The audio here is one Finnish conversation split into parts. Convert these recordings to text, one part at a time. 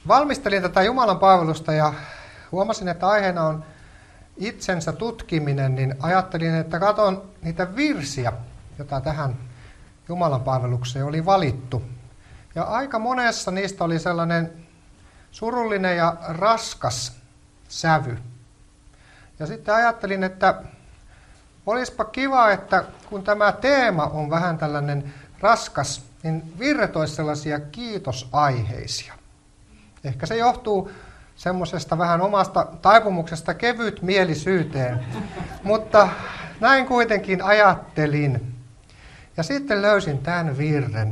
Valmistelin tätä Jumalan palvelusta ja huomasin, että aiheena on itsensä tutkiminen, niin ajattelin, että katson niitä virsiä, joita tähän Jumalan palvelukseen oli valittu. Ja aika monessa niistä oli sellainen surullinen ja raskas sävy. Ja sitten ajattelin, että olisipa kiva, että kun tämä teema on vähän tällainen raskas, niin virret olisi sellaisia kiitosaiheisia. Ehkä se johtuu semmoisesta vähän omasta taipumuksesta kevytmielisyyteen, mutta näin kuitenkin ajattelin. Ja sitten löysin tämän virren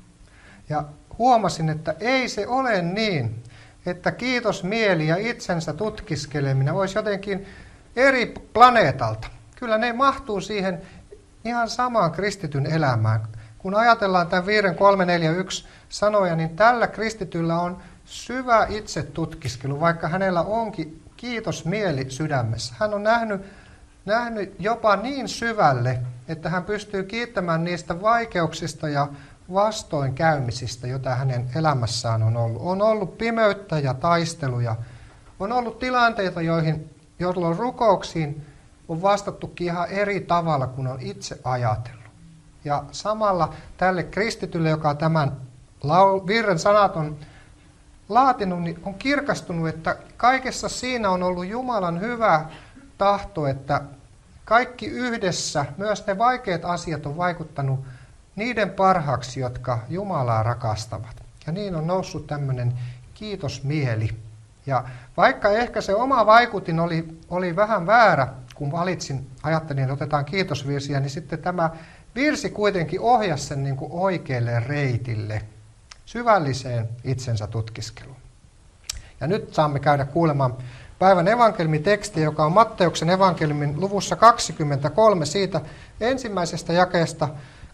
ja huomasin, että ei se ole niin, että kiitosmieli ja itsensä tutkiskeleminen olisi jotenkin eri planeetalta. Kyllä ne mahtuu siihen ihan samaan kristityn elämään. Kun ajatellaan tämän virren 341 sanoja, niin tällä kristityllä on syvä itsetutkiskelu, vaikka hänellä onkin kiitosmieli sydämessä. Hän on nähnyt jopa niin syvälle, että hän pystyy kiittämään niistä vaikeuksista ja vastoinkäymisistä, joita hänen elämässään on ollut. On ollut pimeyttä ja taisteluja. On ollut tilanteita, jolloin rukouksiin on vastattukin ihan eri tavalla kuin on itse ajatellut. Ja samalla tälle kristitylle, joka tämän virren sanat on laatinut, niin on kirkastunut, että kaikessa siinä on ollut Jumalan hyvä tahto, että kaikki yhdessä, myös ne vaikeat asiat on vaikuttanut niiden parhaaksi, jotka Jumalaa rakastavat. Ja niin on noussut tämmöinen kiitosmieli. Ja vaikka ehkä se oma vaikutin oli vähän väärä, kun ajattelin, että otetaan kiitosvirsiä, niin sitten tämä virsi kuitenkin ohjasi sen niin kuin oikealle reitille, syvälliseen itsensä tutkiskeluun. Ja nyt saamme käydä kuulemaan päivän evankeliumitekstiä, joka on Matteuksen evankeliumin luvussa 23, siitä ensimmäisestä jakeesta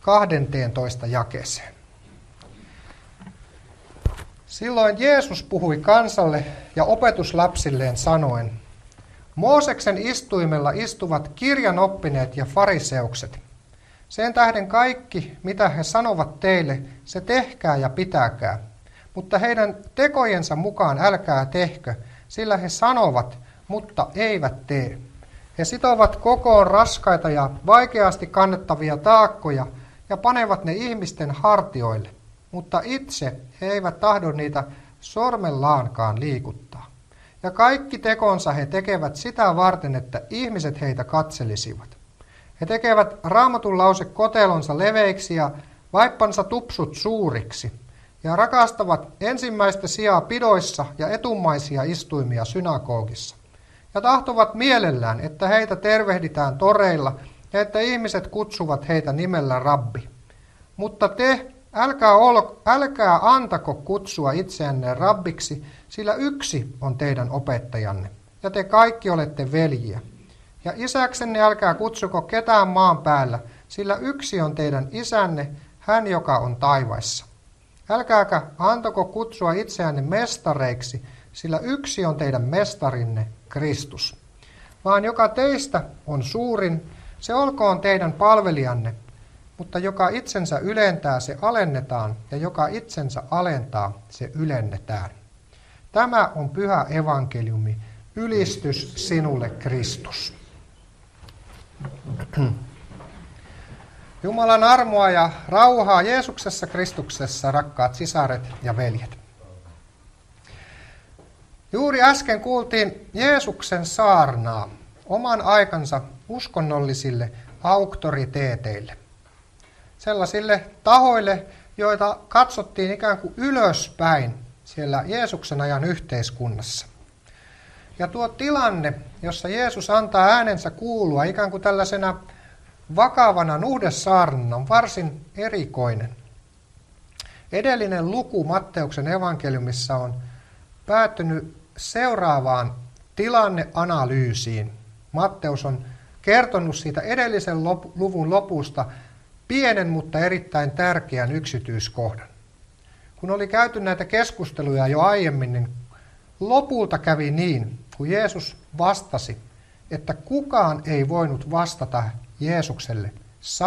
12 jakeeseen. Silloin Jeesus puhui kansalle ja opetuslapsilleen sanoen, Mooseksen istuimella istuvat kirjanoppineet ja fariseukset. Sen tähden kaikki, mitä he sanovat teille, se tehkää ja pitäkää. Mutta heidän tekojensa mukaan älkää tehkö, sillä he sanovat, mutta eivät tee. He sitovat kokoon raskaita ja vaikeasti kannettavia taakkoja ja panevat ne ihmisten hartioille, mutta itse he eivät tahdo niitä sormellaankaan liikuttaa. Ja kaikki tekonsa he tekevät sitä varten, että ihmiset heitä katselisivat. He tekevät Raamatun lausekotelonsa leveiksi ja vaippansa tupsut suuriksi, ja rakastavat ensimmäistä sijaa pidoissa ja etumaisia istuimia synagogissa. Ja tahtovat mielellään, että heitä tervehditään toreilla ja että ihmiset kutsuvat heitä nimellä rabbi. Mutta te, älkää antako kutsua itseänne rabbiksi, sillä yksi on teidän opettajanne, ja te kaikki olette veljiä. Ja isäksenne älkää kutsuko ketään maan päällä, sillä yksi on teidän isänne, hän joka on taivaissa. Älkääkä antako kutsua itseänne mestareiksi, sillä yksi on teidän mestarinne, Kristus. Vaan joka teistä on suurin, se olkoon teidän palvelijanne, mutta joka itsensä ylentää, se alennetaan, ja joka itsensä alentaa, se ylennetään. Tämä on pyhä evankeliumi, ylistys sinulle, Kristus. Jumalan armoa ja rauhaa Jeesuksessa Kristuksessa, rakkaat sisaret ja veljet. Juuri äsken kuultiin Jeesuksen saarnaa oman aikansa uskonnollisille auktoriteeteille. Sellaisille tahoille, joita katsottiin ikään kuin ylöspäin siellä Jeesuksen ajan yhteiskunnassa. Ja tuo tilanne, jossa Jeesus antaa äänensä kuulua ikään kuin tällaisena vakavana nuhdesaarnana, on varsin erikoinen. Edellinen luku Matteuksen evankeliumissa on päättynyt seuraavaan tilanneanalyysiin. Matteus on kertonut siitä edellisen luvun lopusta pienen, mutta erittäin tärkeän yksityiskohdan. Kun oli käyty näitä keskusteluja jo aiemmin, niin lopulta kävi niin, kun Jeesus vastasi, että kukaan ei voinut vastata Jeesukselle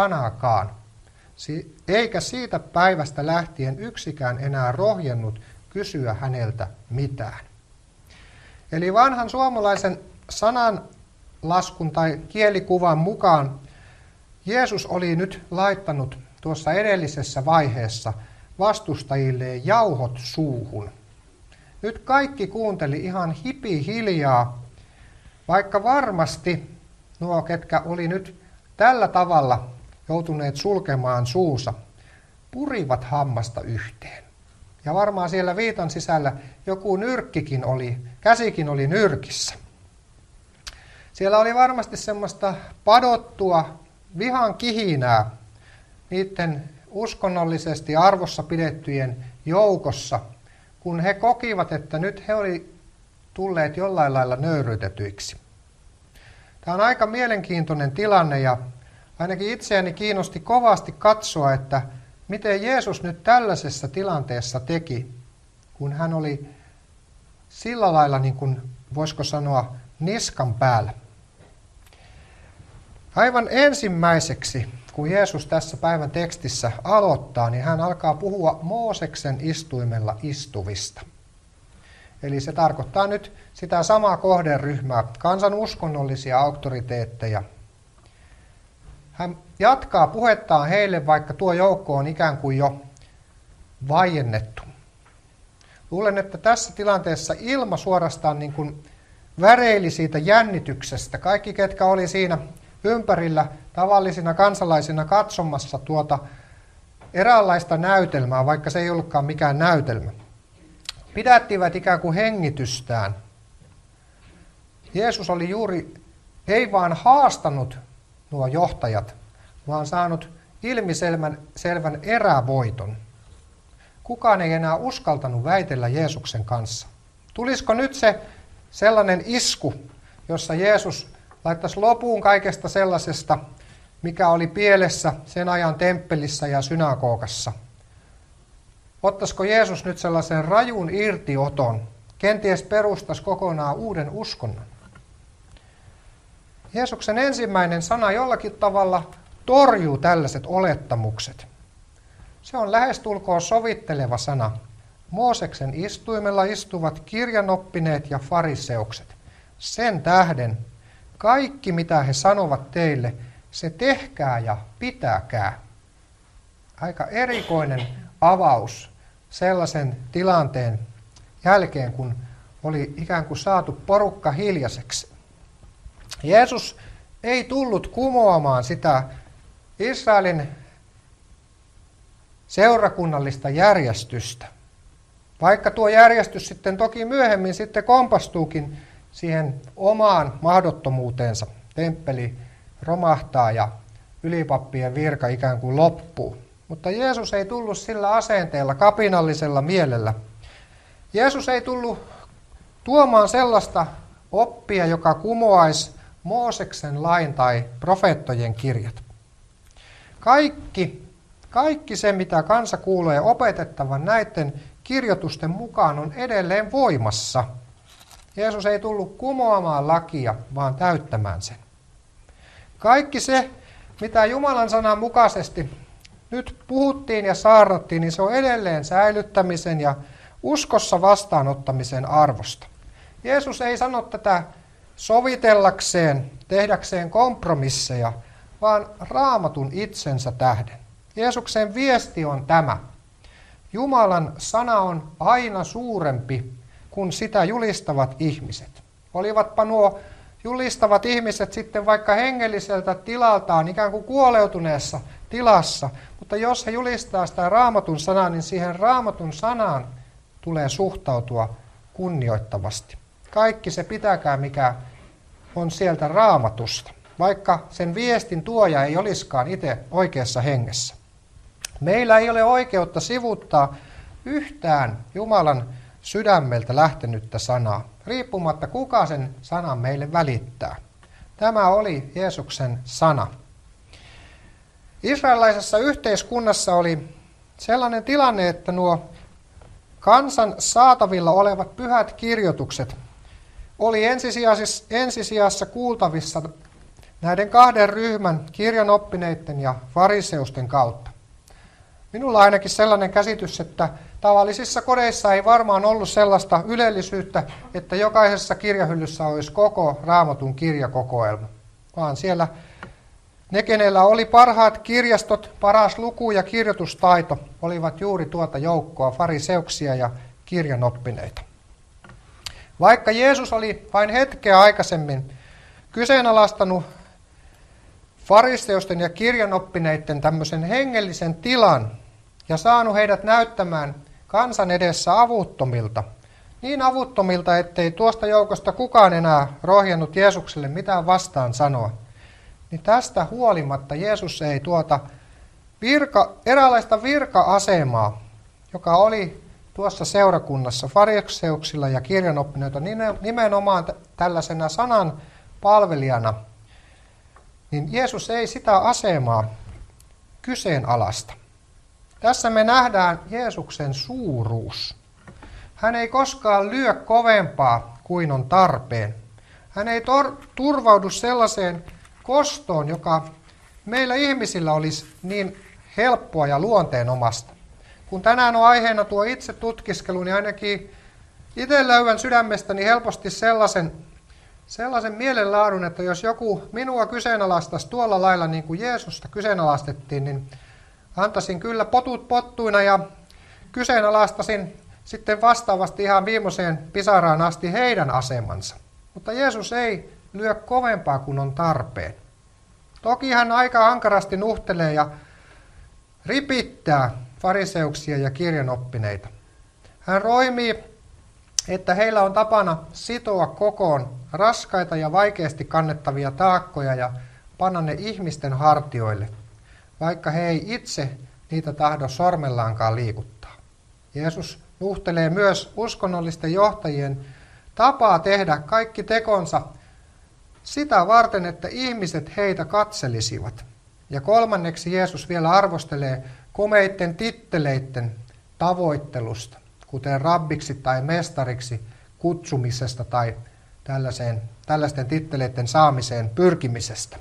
sanaakaan, eikä siitä päivästä lähtien yksikään enää rohjennut kysyä häneltä mitään. Eli vanhan suomalaisen sananlaskun tai kielikuvan mukaan Jeesus oli nyt laittanut tuossa edellisessä vaiheessa vastustajilleen jauhot suuhun. Nyt kaikki kuunteli ihan hiljaa, vaikka varmasti nuo, ketkä oli nyt tällä tavalla joutuneet sulkemaan suunsa, purivat hammasta yhteen. Ja varmaan siellä viitan sisällä joku käsikin oli nyrkissä. Siellä oli varmasti semmoista padottua vihan kihinää niiden uskonnollisesti arvossa pidettyjen joukossa, kun he kokivat, että nyt he oli tulleet jollain lailla nöyryytetyiksi. Tämä on aika mielenkiintoinen tilanne ja ainakin itseäni kiinnosti kovasti katsoa, että miten Jeesus nyt tällaisessa tilanteessa teki, kun hän oli sillä lailla, niin kuin voisiko sanoa, niskan päällä. Aivan ensimmäiseksi, kun Jeesus tässä päivän tekstissä aloittaa, niin hän alkaa puhua Mooseksen istuimella istuvista. Eli se tarkoittaa nyt sitä samaa kohderyhmää, kansan uskonnollisia auktoriteetteja. Hän jatkaa puhettaan heille, vaikka tuo joukko on ikään kuin jo vaiennettu. Luulen, että tässä tilanteessa ilma suorastaan niin kuin väreili siitä jännityksestä. Kaikki, ketkä oli siinä ympärillä tavallisina kansalaisina katsomassa tuota eräänlaista näytelmää, vaikka se ei ollutkaan mikään näytelmä, pidättivät ikään kuin hengitystään. Jeesus oli juuri, ei vaan haastanut nuo johtajat, vaan saanut ilmiselvän erävoiton. Kukaan ei enää uskaltanut väitellä Jeesuksen kanssa. Tulisiko nyt se sellainen isku, jossa Jeesus laittaisi lopun kaikesta sellaisesta, mikä oli pielessä sen ajan temppelissä ja synagogassa? Ottaisiko Jeesus nyt sellaisen rajun irtioton, kenties perustaisi kokonaan uuden uskonnon? Jeesuksen ensimmäinen sana jollakin tavalla torjuu tällaiset olettamukset. Se on lähestulkoon sovitteleva sana. Mooseksen istuimella istuvat kirjanoppineet ja fariseukset. Sen tähden kaikki, mitä he sanovat teille, se tehkää ja pitäkää. Aika erikoinen avaus sellaisen tilanteen jälkeen, kun oli ikään kuin saatu porukka hiljaiseksi. Jeesus ei tullut kumoamaan sitä Israelin seurakunnallista järjestystä. Vaikka tuo järjestys sitten toki myöhemmin sitten kompastuukin siihen omaan mahdottomuuteensa. Temppeli romahtaa ja ylipappien virka ikään kuin loppuu. Mutta Jeesus ei tullut sillä asenteella, kapinallisella mielellä. Jeesus ei tullut tuomaan sellaista oppia, joka kumoaisi Mooseksen lain tai profeettojen kirjat. Kaikki se, mitä kansa kuulee opetettavan näiden kirjoitusten mukaan, on edelleen voimassa. Jeesus ei tullut kumoamaan lakia, vaan täyttämään sen. Kaikki se, mitä Jumalan sanan mukaisesti nyt puhuttiin ja saarnattiin, niin se on edelleen säilyttämisen ja uskossa vastaanottamisen arvosta. Jeesus ei sano tätä sovitellakseen, tehdäkseen kompromisseja, vaan Raamatun itsensä tähden. Jeesuksen viesti on tämä. Jumalan sana on aina suurempi kuin sitä julistavat ihmiset. Olivatpa nuo julistavat ihmiset sitten vaikka hengelliseltä tilaltaan ikään kuin kuoleutuneessa tilassa, mutta jos he julistaa sitä Raamatun sanaa, niin siihen Raamatun sanaan tulee suhtautua kunnioittavasti. Kaikki se pitäkää, mikä on sieltä Raamatusta, vaikka sen viestin tuoja ei olisikaan itse oikeassa hengessä. Meillä ei ole oikeutta sivuuttaa yhtään Jumalan sydämeltä lähtenyttä sanaa, riippumatta kuka sen sanan meille välittää. Tämä oli Jeesuksen sana. Israelilaisessa yhteiskunnassa oli sellainen tilanne, että nuo kansan saatavilla olevat pyhät kirjoitukset oli ensisijassa kuultavissa näiden kahden ryhmän kirjanoppineiden ja fariseusten kautta. Minulla on ainakin sellainen käsitys, että Tavallisissa kodeissa ei varmaan ollut sellaista ylellisyyttä, että jokaisessa kirjahyllyssä olisi koko Raamatun kirjakokoelma, vaan siellä ne, kenellä oli parhaat kirjastot, paras luku- ja kirjoitustaito, olivat juuri tuota joukkoa, fariseuksia ja kirjanoppineita. Vaikka Jeesus oli vain hetkeä aikaisemmin kyseenalaistanut fariseusten ja kirjanoppineiden tämmöisen hengellisen tilan ja saanut heidät näyttämään kansan edessä avuttomilta, niin avuttomilta, ettei tuosta joukosta kukaan enää rohjennut Jeesukselle mitään vastaan sanoa, niin tästä huolimatta Jeesus ei tuota eräänlaista virka-asemaa, joka oli tuossa seurakunnassa fariseuksilla ja kirjanoppineilla nimenomaan tällaisena sanan palvelijana, niin Jeesus ei sitä asemaa kyseenalaista. Tässä me nähdään Jeesuksen suuruus. Hän ei koskaan lyö kovempaa kuin on tarpeen. Hän ei turvaudu sellaiseen kostoon, joka meillä ihmisillä olisi niin helppoa ja luonteenomasta. Kun tänään on aiheena tuo itse tutkiskelu, niin ainakin itse löydän sydämestäni helposti sellaisen mielenlaadun, että jos joku minua kyseenalaistaisi tuolla lailla niin kuin Jeesusta kyseenalaistettiin, niin antaisin kyllä potut pottuina ja kyseenalaistasin sitten vastaavasti ihan viimeiseen pisaraan asti heidän asemansa. Mutta Jeesus ei lyö kovempaa kuin on tarpeen. Toki hän aika ankarasti nuhtelee ja ripittää fariseuksia ja kirjanoppineita. Hän roimii, että heillä on tapana sitoa kokoon raskaita ja vaikeasti kannettavia taakkoja ja panna ne ihmisten hartioille, vaikka he ei itse niitä tahdo sormellaankaan liikuttaa. Jeesus nuhtelee myös uskonnollisten johtajien tapaa tehdä kaikki tekonsa sitä varten, että ihmiset heitä katselisivat. Ja kolmanneksi Jeesus vielä arvostelee komeitten titteleiden tavoittelusta, kuten rabbiksi tai mestariksi kutsumisesta tai tällaisten titteleiden saamiseen pyrkimisestä.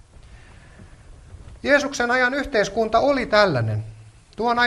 Jeesuksen ajan yhteiskunta oli tällainen. Tuon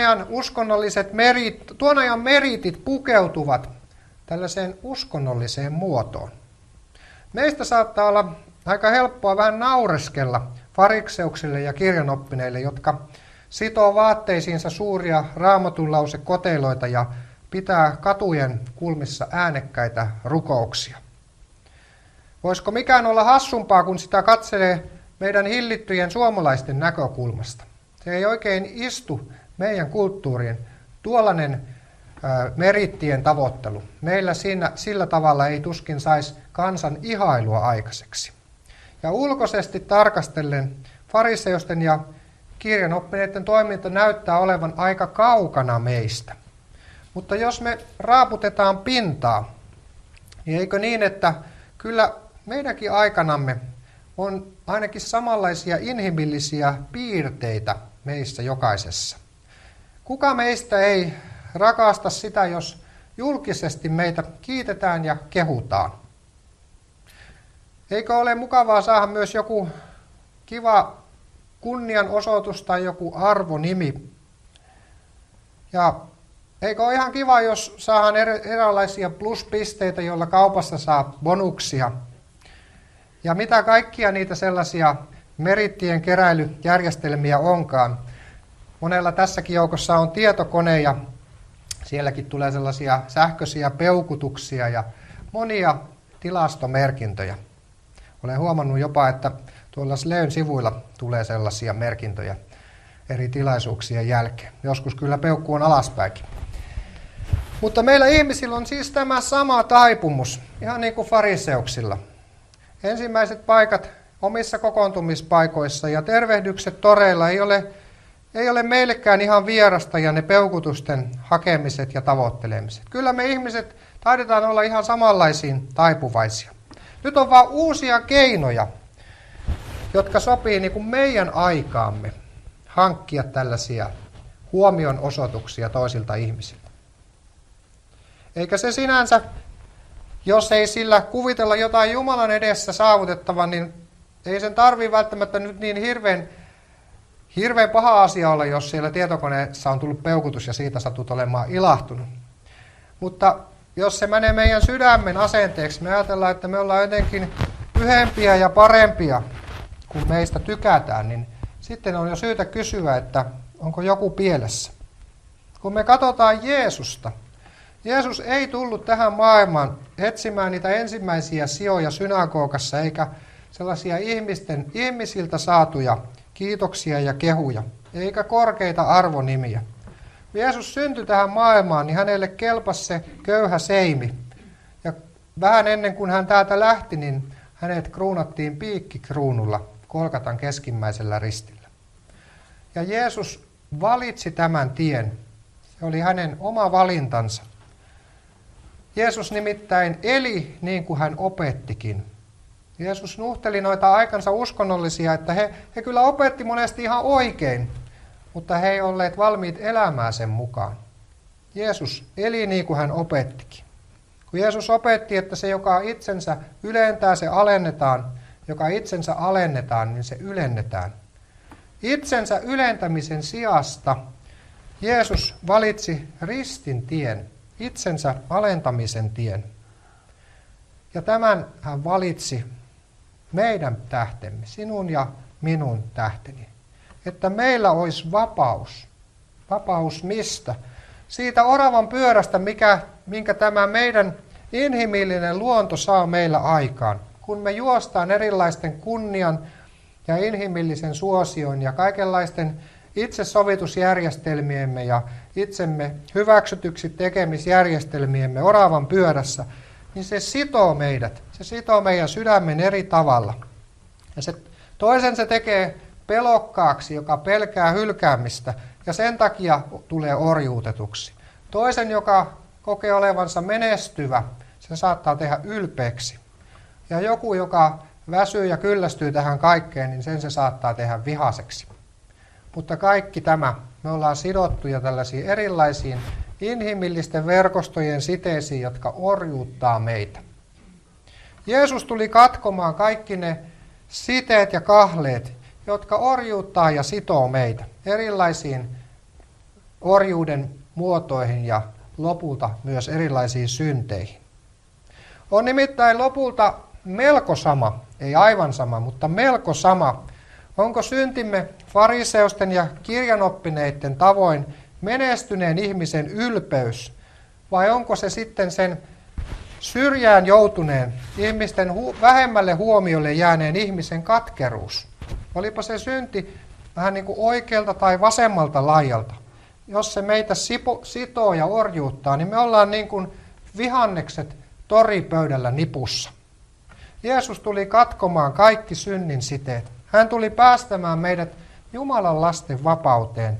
ajan meritit pukeutuvat tällaiseen uskonnolliseen muotoon. Meistä saattaa olla aika helppoa vähän naureskella farikseuksille ja kirjanoppineille, jotka sitoo vaatteisiinsa suuria raamatunlausekoteiloita ja pitää katujen kulmissa äänekkäitä rukouksia. Voisiko mikään olla hassumpaa, kun sitä katselee meidän hillittyjen suomalaisten näkökulmasta? Se ei oikein istu meidän kulttuuriin, tuollainen merittien tavoittelu. Meillä sillä tavalla ei tuskin saisi kansan ihailua aikaiseksi. Ja ulkoisesti tarkastellen fariseusten ja kirjanoppineiden toiminta näyttää olevan aika kaukana meistä. Mutta jos me raaputetaan pintaa, niin eikö niin, että kyllä meidänkin aikanamme on ainakin samanlaisia inhimillisiä piirteitä meissä jokaisessa. Kuka meistä ei rakasta sitä, jos julkisesti meitä kiitetään ja kehutaan? Eikö ole mukavaa saada myös joku kiva kunnianosoitus tai joku arvonimi? Ja eikö ole ihan kiva, jos saadaan erilaisia pluspisteitä, joilla kaupassa saa bonuksia? Ja mitä kaikkia niitä sellaisia merittien keräilyjärjestelmiä onkaan? Monella tässäkin joukossa on tietokone ja sielläkin tulee sellaisia sähköisiä peukutuksia ja monia tilastomerkintöjä. Olen huomannut jopa, että tuolla Sleyn sivuilla tulee sellaisia merkintöjä eri tilaisuuksien jälkeen. Joskus kyllä peukku on alaspäinkin. Mutta meillä ihmisillä on siis tämä sama taipumus, ihan niin kuin fariseuksilla. Ensimmäiset paikat omissa kokoontumispaikoissa ja tervehdykset toreilla ei ole meillekään ihan vierasta ja ne peukutusten hakemiset ja tavoittelemiset. Kyllä me ihmiset taidetaan olla ihan samanlaisiin taipuvaisia. Nyt on vaan uusia keinoja, jotka sopii niin kuin meidän aikaamme hankkia tällaisia huomionosoituksia toisilta ihmisiltä. Eikä se sinänsä, jos ei sillä kuvitella jotain Jumalan edessä saavutettavan, niin ei sen tarvitse välttämättä nyt niin hirveän hirveän paha asia olla, jos siellä tietokoneessa on tullut peukutus ja siitä satut olemaan ilahtunut. Mutta jos se menee meidän sydämen asenteeksi, me ajatellaan, että me ollaan jotenkin pyhempiä ja parempia, kun meistä tykätään, niin sitten on jo syytä kysyä, että onko joku pielessä. Kun me katsotaan Jeesusta, Jeesus ei tullut tähän maailmaan etsimään niitä ensimmäisiä sijoja synagogassa, eikä sellaisia ihmisiltä saatuja kiitoksia ja kehuja, eikä korkeita arvonimiä. Kun Jeesus syntyi tähän maailmaan, niin hänelle kelpasi se köyhä seimi. Ja vähän ennen kuin hän täältä lähti, niin hänet kruunattiin piikkikruunulla Golgatan keskimmäisellä ristillä. Ja Jeesus valitsi tämän tien. Se oli hänen oma valintansa. Jeesus nimittäin eli niin kuin hän opettikin. Jeesus nuhteli noita aikansa uskonnollisia, että he kyllä opetti monesti ihan oikein, mutta he ei olleet valmiit elämään sen mukaan. Jeesus eli niin kuin hän opettikin. Kun Jeesus opetti, että se, joka itsensä ylentää, se alennetaan. Joka itsensä alennetaan, niin se ylennetään. Itsensä ylentämisen sijasta Jeesus valitsi ristin tien, itsensä alentamisen tien. Ja tämän hän valitsi meidän tähtemme, sinun ja minun tähteni. Että meillä olisi vapaus. Vapaus mistä? Siitä oravan pyörästä, minkä tämä meidän inhimillinen luonto saa meillä aikaan. Kun me juostaan erilaisten kunnian ja inhimillisen suosion ja kaikenlaisten itsesovitusjärjestelmiemme ja itsemme hyväksytyksi tekemisjärjestelmiemme oravan pyörässä, niin se sitoo meidät. Se sitoo meidän sydämen eri tavalla. Ja toisen se tekee pelokkaaksi, joka pelkää hylkäämistä ja sen takia tulee orjuutetuksi. Toisen, joka kokee olevansa menestyvä, se saattaa tehdä ylpeäksi. Ja joku, joka väsyy ja kyllästyy tähän kaikkeen, niin sen se saattaa tehdä vihaseksi. Mutta kaikki tämä, me ollaan sidottuja tällaisiin erilaisiin inhimillisten verkostojen siteisiin, jotka orjuuttaa meitä. Jeesus tuli katkomaan kaikki ne siteet ja kahleet, jotka orjuuttaa ja sitoo meitä erilaisiin orjuuden muotoihin ja lopulta myös erilaisiin synteihin. On nimittäin lopulta melko sama, ei aivan sama, mutta melko sama, onko syntimme fariseusten ja kirjanoppineiden tavoin menestyneen ihmisen ylpeys, vai onko se sitten sen syrjään joutuneen ihmisten vähemmälle huomiolle jääneen ihmisen katkeruus? Olipa se synti vähän niin kuin oikealta tai vasemmalta laijalta. Jos se meitä sitoo ja orjuuttaa, niin me ollaan niin kuin vihannekset toripöydällä nipussa. Jeesus tuli katkomaan kaikki synnin siteet. Hän tuli päästämään meidät Jumalan lasten vapauteen.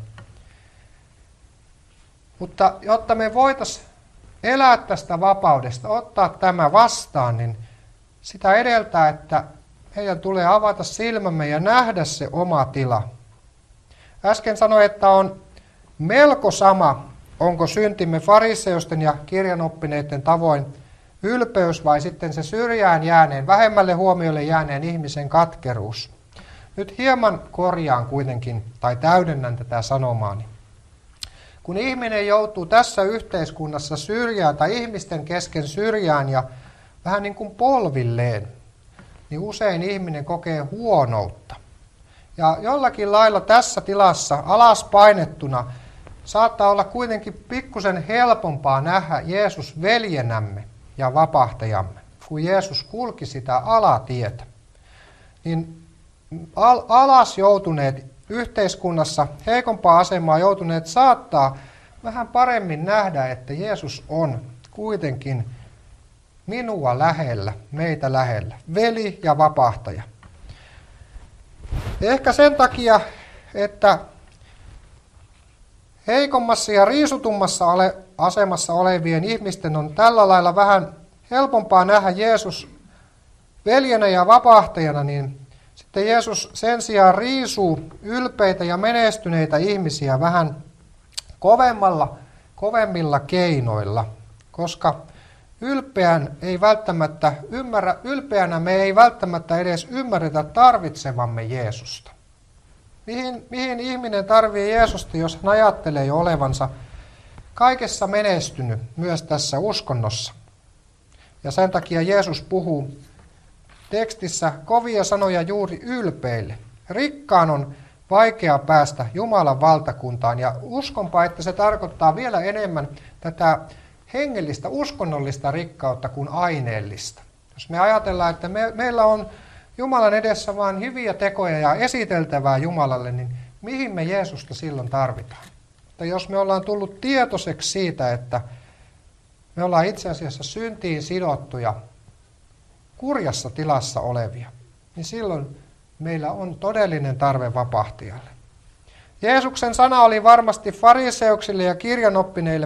Mutta jotta me voitaisiin elää tästä vapaudesta, ottaa tämä vastaan, niin sitä edeltää, että meidän tulee avata silmämme ja nähdä se oma tila. Äsken sanoin, että on melko sama, onko syntimme fariseusten ja kirjanoppineiden tavoin ylpeys vai sitten se syrjään jääneen, vähemmälle huomiolle jääneen ihmisen katkeruus. Nyt hieman korjaan kuitenkin tai täydennän tätä sanomaani. Kun ihminen joutuu tässä yhteiskunnassa syrjään tai ihmisten kesken syrjään ja vähän niin kuin polvilleen, niin usein ihminen kokee huonoutta. Ja jollakin lailla tässä tilassa alaspainettuna saattaa olla kuitenkin pikkusen helpompaa nähdä Jeesus veljenämme ja vapahtajamme, kun Jeesus kulki sitä alatietä. Niin alas joutuneet yhteiskunnassa, heikompaa asemaa joutuneet saattaa vähän paremmin nähdä, että Jeesus on kuitenkin minua lähellä, meitä lähellä, veli ja vapahtaja. Ehkä sen takia, että heikommassa ja riisutummassa asemassa olevien ihmisten on tällä lailla vähän helpompaa nähdä Jeesus veljenä ja vapahtajana, niin sitten Jeesus sen sijaan riisuu ylpeitä ja menestyneitä ihmisiä vähän kovemmilla keinoilla, koska ylpeänä me ei välttämättä edes ymmärretä tarvitsevamme Jeesusta. Mihin ihminen tarvitsee Jeesusta, jos hän ajattelee jo olevansa kaikessa menestynyt, myös tässä uskonnossa. Ja sen takia Jeesus puhuu tekstissä kovia sanoja juuri ylpeille. Rikkaan on vaikea päästä Jumalan valtakuntaan, ja uskonpa, että se tarkoittaa vielä enemmän tätä hengellistä, uskonnollista rikkautta kuin aineellista. Jos me ajatellaan, että meillä on Jumalan edessä vain hyviä tekoja ja esiteltävää Jumalalle, niin mihin me Jeesusta silloin tarvitaan? Mutta jos me ollaan tullut tietoiseksi siitä, että me ollaan itse asiassa syntiin sidottuja, kurjassa tilassa olevia, niin silloin meillä on todellinen tarve vapahtajalle. Jeesuksen sana oli varmasti fariseuksille ja kirjanoppineille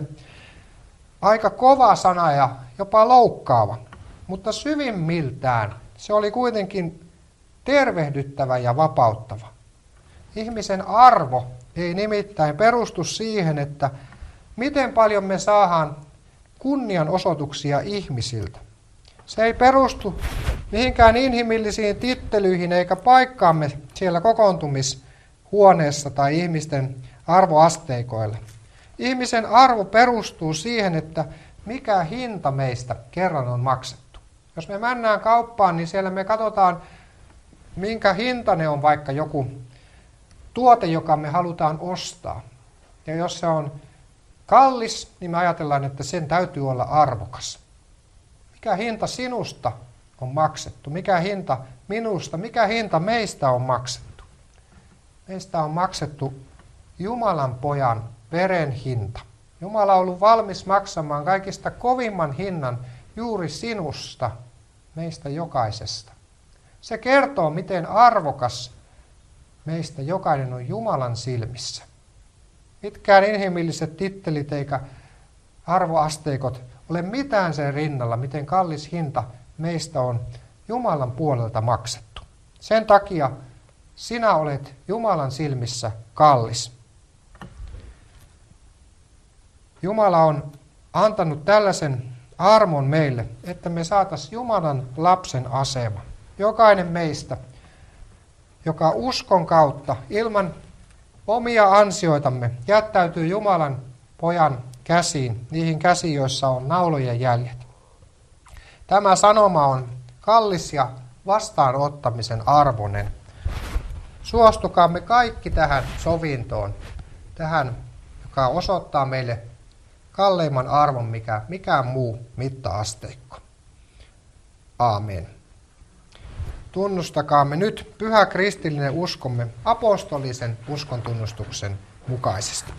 aika kova sana ja jopa loukkaava, mutta syvimmiltään se oli kuitenkin tervehdyttävä ja vapauttava. Ihmisen arvo ei nimittäin perustu siihen, että miten paljon me saadaan kunnianosoituksia ihmisiltä. Se ei perustu mihinkään inhimillisiin tittelyihin eikä paikkaamme siellä kokoontumishuoneessa tai ihmisten arvoasteikoilla. Ihmisen arvo perustuu siihen, että mikä hinta meistä kerran on maksettu. Jos me mennään kauppaan, niin siellä me katsotaan, minkä hintainen on vaikka joku tuote, joka me halutaan ostaa. Ja jos se on kallis, niin me ajatellaan, että sen täytyy olla arvokas. Mikä hinta sinusta on maksettu? Mikä hinta minusta? Mikä hinta meistä on maksettu? Meistä on maksettu Jumalan pojan veren hinta. Jumala on ollut valmis maksamaan kaikista kovimman hinnan juuri sinusta, meistä jokaisesta. Se kertoo, miten arvokas meistä jokainen on Jumalan silmissä. Mitkään inhimilliset tittelit eikä arvoasteikot ole mitään sen rinnalla, miten kallis hinta meistä on Jumalan puolelta maksettu. Sen takia sinä olet Jumalan silmissä kallis. Jumala on antanut tällaisen armon meille, että me saataisiin Jumalan lapsen asema. Jokainen meistä, joka uskon kautta ilman omia ansioitamme jättäytyy Jumalan pojan käsiin, niihin käsiin, joissa on naulojen jäljet. Tämä sanoma on kallis ja vastaanottamisen arvoinen. Suostukaamme kaikki tähän sovintoon, tähän, joka osoittaa meille kalleimman arvon, mikä mikään muu mitta-asteikko. Aamen. Tunnustakaamme nyt pyhä kristillinen uskomme apostolisen uskontunnustuksen mukaisesti.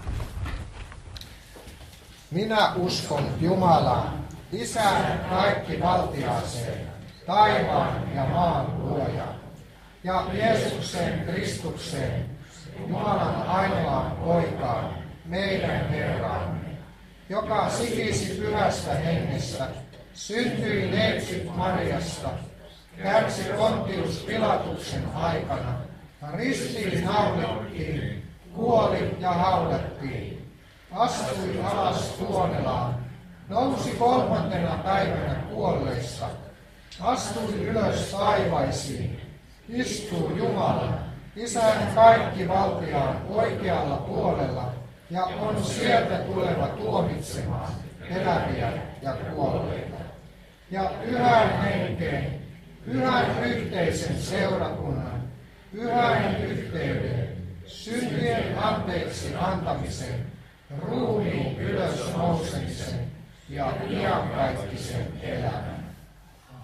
Minä uskon Jumalaan, Isään kaikkivaltiaaseen, taivaan ja maan luojaan, ja Jeesukseen Kristukseen, Jumalan ainoaan poikaan, meidän Herraamme, joka sikisi pyhästä hengestä, syntyi Neitsyt Mariasta, kärsi Pontius Pilatuksen aikana, ristiin naulittiin, kuoli ja haudattiin, astui alas tuonelaan, nousi 3. päivänä kuolleista, astui ylös taivaisiin, istuu Jumalan, Isän kaikkivaltiaan oikealla puolella, ja on sieltä tuleva tuomitsemaan eläviä ja kuolleita. Ja pyhän henkeen, pyhän yhteisen seurakunnan, pyhän yhteyden, syntien anteeksi antamisen, ruumiin ylös nousemisen ja iankaikkisen elämän.